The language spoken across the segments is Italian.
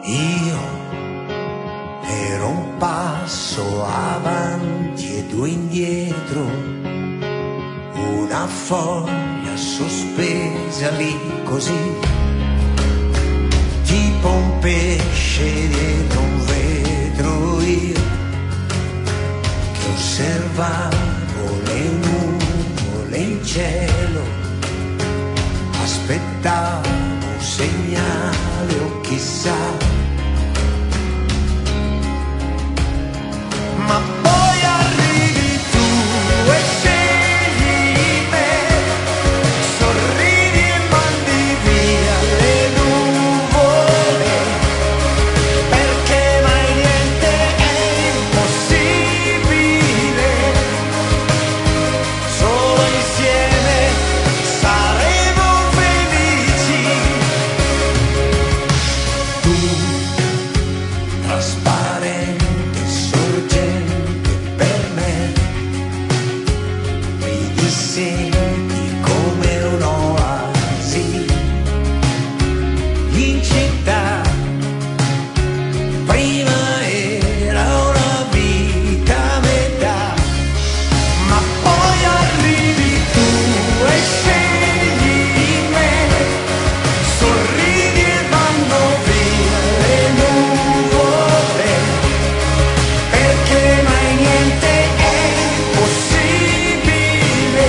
Io ero un passo avanti e due indietro, una foglia sospesa lì così, tipo un pesce dietro un vetro. Io che osservavo le nuvole in cielo, aspettavo un segnale o chissà. Ma poi arrivi tu e scegli me, sorridi e mandi via le nuvole, perché mai niente è impossibile, solo insieme saremo felici. Tu, trasparente, senti come un'oasi in città. Prima era una vita a metà, ma poi arrivi tu e scegli me, sorridi e vanno via le nuvole, perché mai niente è possibile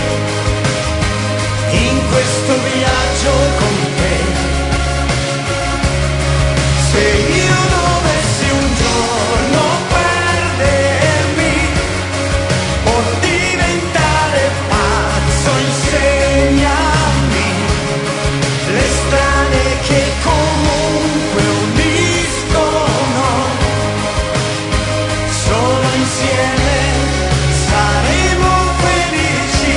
in questo viaggio con te. Se io dovessi un giorno perdermi o diventare pazzo, insegnami le strade che comunque uniscono, solo insieme saremo felici.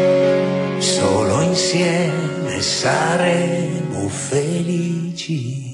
Insieme saremo felici.